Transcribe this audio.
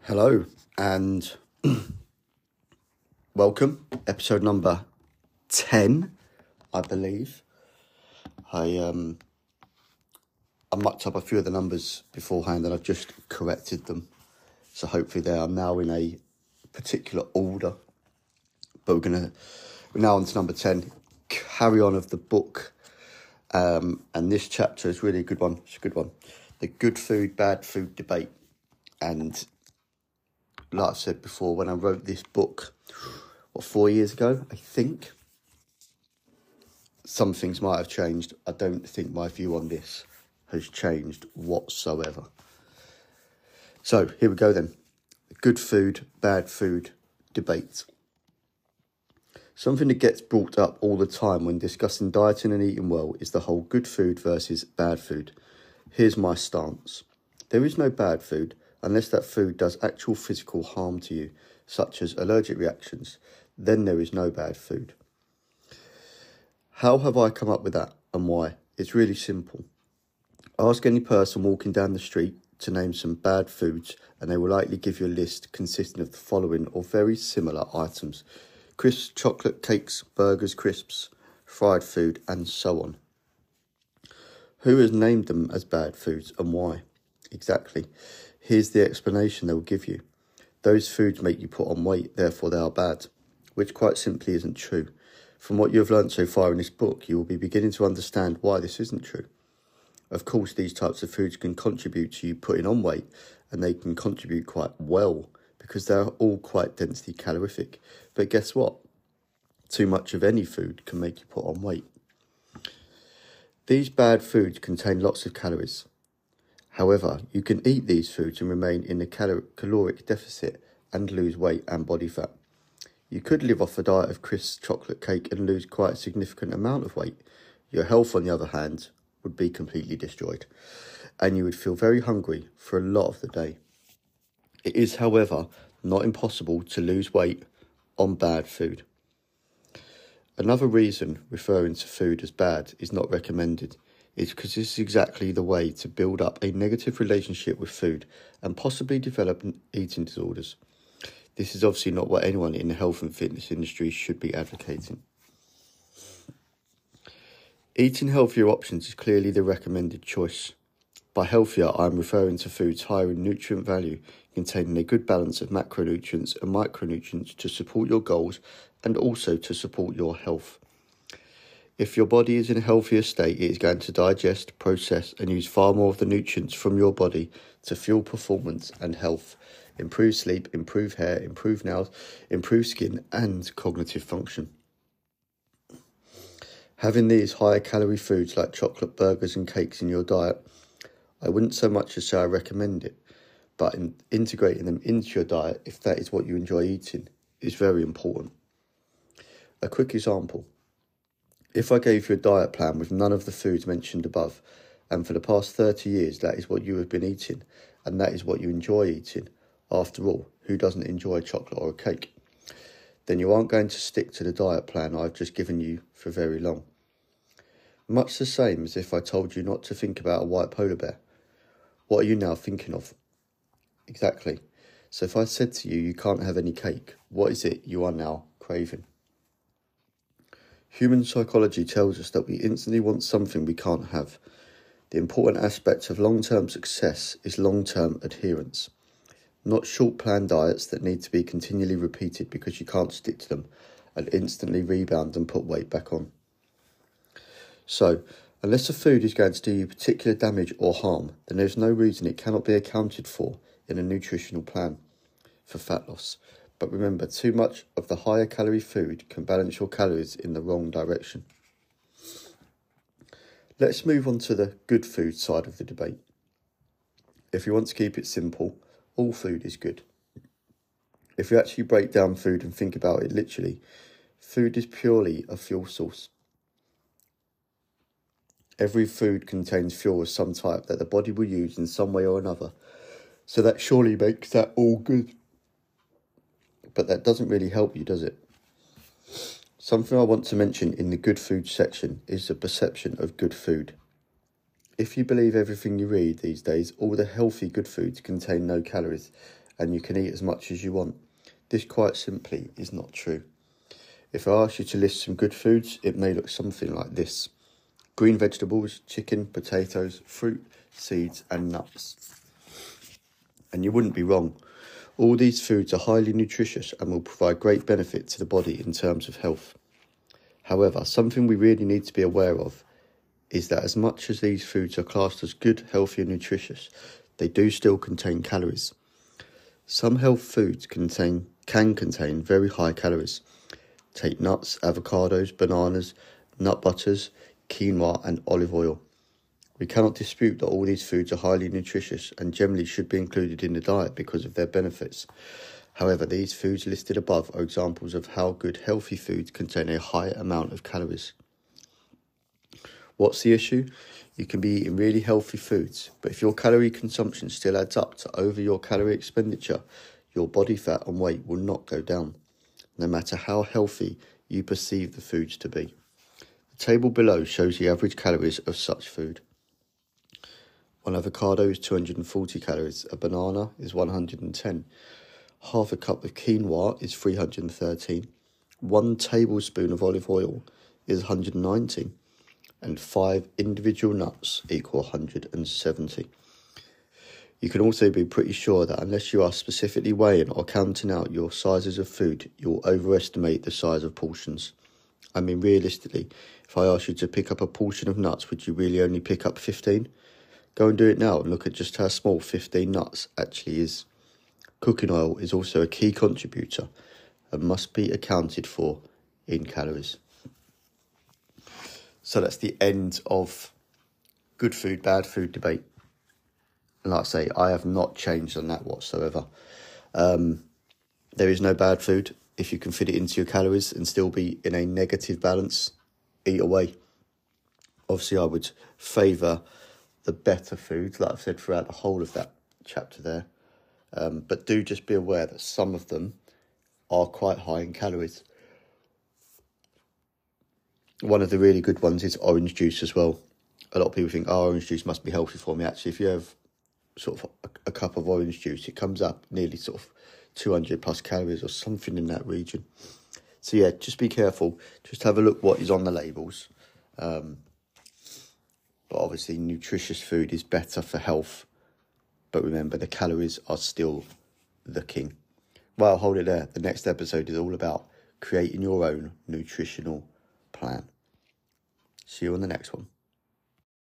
Hello and welcome, episode number 10, I believe. I mucked up a few of the numbers beforehand and I've just corrected them. So hopefully they are now in a particular order. But we're now on to number 10, carry on of the book. And this chapter is really a good one. It's a good one. The good food, bad food debate. And like I said before, when I wrote this book, 4 years ago, I think, some things might have changed. I don't think my view on this has changed whatsoever. So here we go then. Good food, bad food debate. Something that gets brought up all the time when discussing dieting and eating well is the whole good food versus bad food. Here's my stance. There is no bad food unless that food does actual physical harm to you, such as allergic reactions. Then there is no bad food. How have I come up with that and why? It's really simple. Ask any person walking down the street to name some bad foods and they will likely give you a list consisting of the following or very similar items: crisps, chocolate, cakes, burgers, crisps, fried food, and so on. Who has named them as bad foods and why? Exactly. Here's the explanation they will give you. Those foods make you put on weight, therefore they are bad, which quite simply isn't true. From what you have learnt so far in this book, you will be beginning to understand why this isn't true. Of course, these types of foods can contribute to you putting on weight, and they can contribute quite well, because they're all quite densely calorific. But guess what? Too much of any food can make you put on weight. These bad foods contain lots of calories. However, you can eat these foods and remain in a caloric deficit and lose weight and body fat. You could live off a diet of crisps, chocolate cake and lose quite a significant amount of weight. Your health, on the other hand, would be completely destroyed, and you would feel very hungry for a lot of the day. It is, however, not impossible to lose weight on bad food. Another reason referring to food as bad is not recommended is because this is exactly the way to build up a negative relationship with food and possibly develop eating disorders. This is obviously not what anyone in the health and fitness industry should be advocating. Eating healthier options is clearly the recommended choice. By healthier, I am referring to foods higher in nutrient value, containing a good balance of macronutrients and micronutrients to support your goals and also to support your health. If your body is in a healthier state, it is going to digest, process and use far more of the nutrients from your body to fuel performance and health, improve sleep, improve hair, improve nails, improve skin and cognitive function. Having these higher calorie foods like chocolate, burgers and cakes in your diet, I wouldn't so much as say I recommend it, but integrating them into your diet, if that is what you enjoy eating, is very important. A quick example. If I gave you a diet plan with none of the foods mentioned above, and for the past 30 years that is what you have been eating, and that is what you enjoy eating, after all, who doesn't enjoy chocolate or a cake? Then you aren't going to stick to the diet plan I've just given you for very long. Much the same as if I told you not to think about a white polar bear. What are you now thinking of? Exactly. So if I said to you, you can't have any cake, what is it you are now craving? Human psychology tells us that we instantly want something we can't have. The important aspect of long-term success is long-term adherence, not short-planned diets that need to be continually repeated because you can't stick to them and instantly rebound and put weight back on. So, unless a food is going to do you particular damage or harm, then there's no reason it cannot be accounted for in a nutritional plan for fat loss. But remember, too much of the higher calorie food can balance your calories in the wrong direction. Let's move on to the good food side of the debate. If you want to keep it simple, all food is good. If you actually break down food and think about it literally, food is purely a fuel source. Every food contains fuel of some type that the body will use in some way or another, so that surely makes that all good. But that doesn't really help you, does it? Something I want to mention in the good food section is the perception of good food. If you believe everything you read these days, all the healthy good foods contain no calories, and you can eat as much as you want. This quite simply is not true. If I ask you to list some good foods, it may look something like this: green vegetables, chicken, potatoes, fruit, seeds and nuts. And you wouldn't be wrong. All these foods are highly nutritious and will provide great benefit to the body in terms of health. However, something we really need to be aware of is that as much as these foods are classed as good, healthy and nutritious, they do still contain calories. Some health foods can contain very high calories. Take nuts, avocados, bananas, nut butters, quinoa and olive oil. We cannot dispute that all these foods are highly nutritious and generally should be included in the diet because of their benefits. However, these foods listed above are examples of how good healthy foods contain a high amount of calories. What's the issue? You can be eating really healthy foods, but if your calorie consumption still adds up to over your calorie expenditure, your body fat and weight will not go down, no matter how healthy you perceive the foods to be. The table below shows the average calories of such food. One avocado is 240 calories, a banana is 110, half a cup of quinoa is 313, 1 tablespoon of olive oil is 190, and 5 individual nuts equal 170. You can also be pretty sure that unless you are specifically weighing or counting out your sizes of food, you'll overestimate the size of portions. I mean, realistically, if I asked you to pick up a portion of nuts, would you really only pick up 15? Go and do it now and look at just how small 15 nuts actually is. Cooking oil is also a key contributor and must be accounted for in calories. So that's the end of good food, bad food debate. And like I say, I have not changed on that whatsoever. There is no bad food. If you can fit it into your calories and still be in a negative balance, eat away. Obviously, I would favour the better foods, like I've said throughout the whole of that chapter there. But do just be aware that some of them are quite high in calories. One of the really good ones is orange juice as well. A lot of people think, oh, orange juice must be healthy for me. Actually, if you have sort of a cup of orange juice, it comes up nearly sort of 200 plus calories or something in that region. So yeah, just be careful. Just have a look what is on the labels. But obviously, nutritious food is better for health. But remember, the calories are still the king. Well, I'll hold it there. The next episode is all about creating your own nutritional plan. See you on the next one.